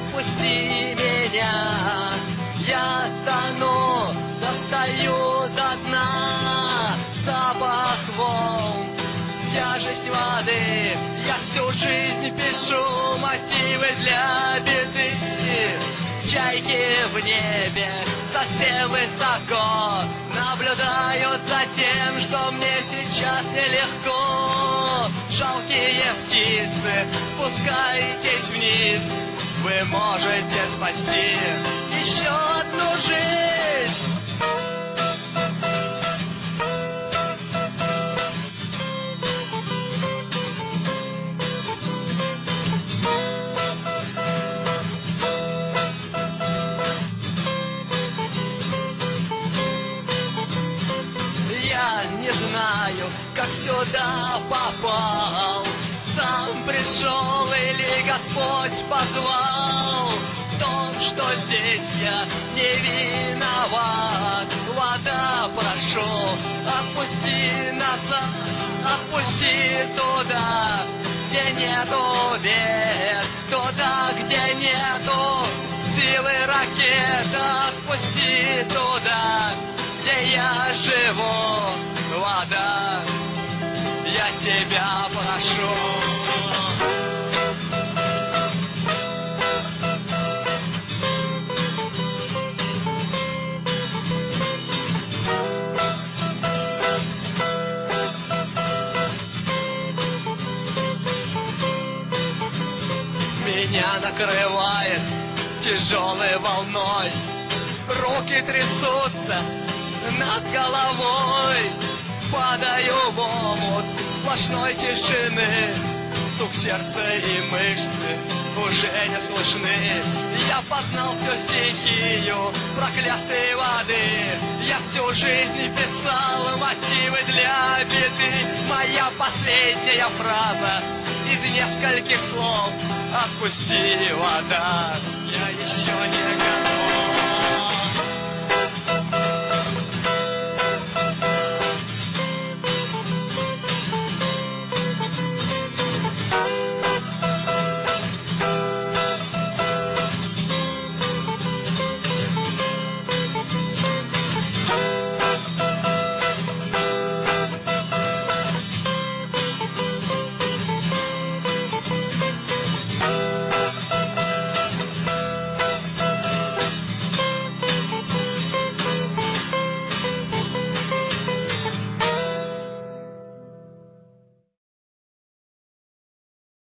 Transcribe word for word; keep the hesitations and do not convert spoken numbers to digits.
отпусти меня, я тону, достаю до дна. Запах волн, тяжесть воды, я всю жизнь пишу мотивы для беды. Чайки в небе совсем высоко наблюдают за тем, что мне сейчас нелегко. Жалкие птицы, спускайтесь вниз, вы можете спасти еще одну жизнь. Я не знаю, как сюда попал, сам пришел или Господь позвал. В том, что здесь я не виноват, вода, прошу, отпусти назад, отпусти туда, где нету бед, туда, где нету силы ракет, отпусти туда, где я живу, вода, я тебя прошу. Меня накрывает тяжелой волной, руки трясутся над головой, падаю в омут сплошной тишины, стук сердца и мышцы уже не слышны. Я познал всю стихию проклятой воды, я всю жизнь писал мотивы для беды. Моя последняя фраза из нескольких слов: отпусти, вода, я еще не готов.